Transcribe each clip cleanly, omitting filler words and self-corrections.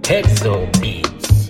Hedzo Beats.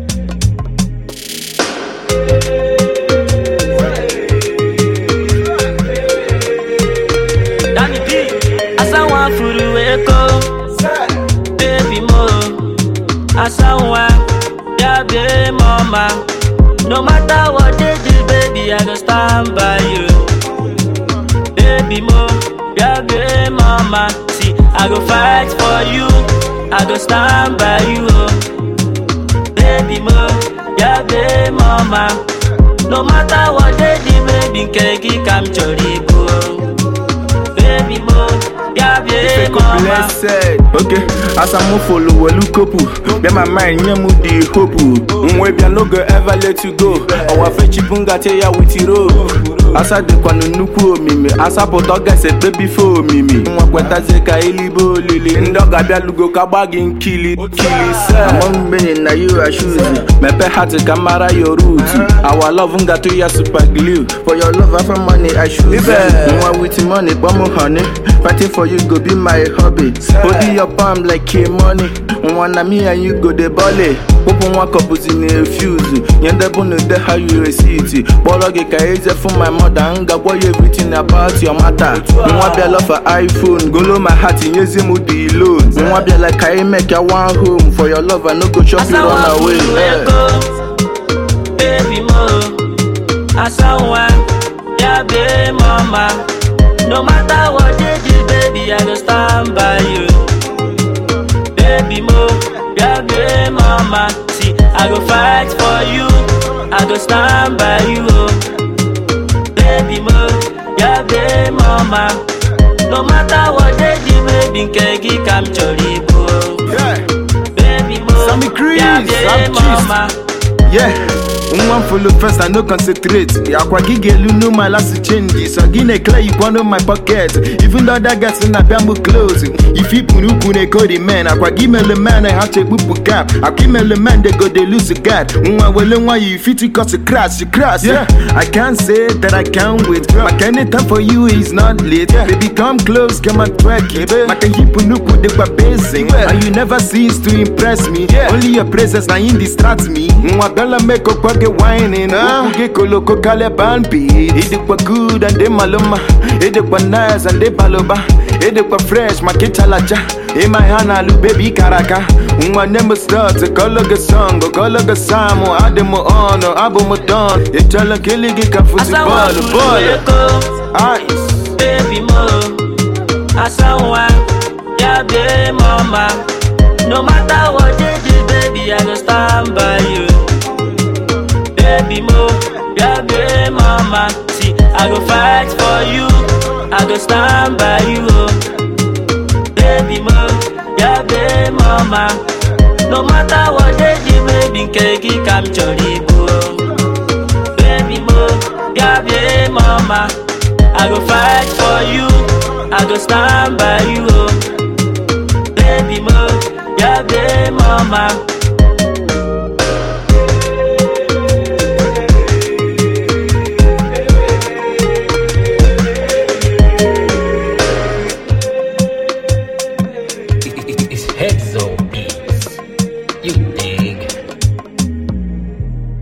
Danny B, asawa furu eko, baby mo, asawa, ya be mama. No matter what they do, baby, I go stand by you. Baby mo, ya be mama. See, I go fight for you, I go stand by you. Baby mo, ya be mama. No matter what they do, baby, kegi kam chorigo. Baby mo, ya be mama. Okay, as I'm follow a look up, get my mind, yeah, mood the hope. Maybe I no go ever let you go. Our fetchy bunga tell ya with you. As I do kwanu nuku mimi, as I put dog said baby for mimi. Mwakweta zeka ilibo lili. Ndoga bia lugo kabagin kili sir. I'm been na you are shoes. Me pe hat camera your root. Our love unga to ya super glue. For your love for money I shoot. Mwa with money, bomo honey. Fighting for you go be my hobby. Holding your palm like money. Wanna me and you go the volley. Open one cup in a fuse. Yende bunu de how you receive. Bologe ka easy for my mother. Anga boy everything about your matter. Mwa be love for iPhone. Go low my heart in yezi mudi load. Mwa be like I make ya one home. For your love I no go chop you run away. Baby mo, asawa, ya be mama. No matter what they do, baby, I go stand by you. Baby mo, ya be mama. See, I go fight for you, I go stand by you. Baby mo, ya be mama. No matter what they do, baby, kegi kam chorigo. Baby mo, ya be mama. Yeah, one follow first, I no concentrate. Aqua gigelu no my last change. So gine clear you one of my pocket. Even though that gets in a bamboo clothes. If you punu go the man, aqua give me the man I have to boop cap. I give me the man they go they lose a guard. One will why you fit to cause a crash, Yeah, I can't say that I can't wait. My kind of time for you is not late. Baby come close, come and twerk it. My can you punu de basing. And you never cease to impress me. Only your presence now in distracts me. Gala make up get whining, get coloko calaban beat. It is good and they maluma, it is nice and they baloba, it is fresh, my kitalaja. In my hand, I look baby caraca. My name starts a color song, go color samo, ademo honor, abomo don. You tell a killing it can foot ball. Ice, baby mo, asawa, ya be mama. No matter what they do, baby, I go stand by you. Baby mo, ya be mama. See, I go fight for you, I go stand by you. Baby mo, ya be mama. No matter what they do, baby, kegi kam chorigo. Baby mo, ya be mama. I go fight for you, I go stand by you. Baby mo, ya be mama.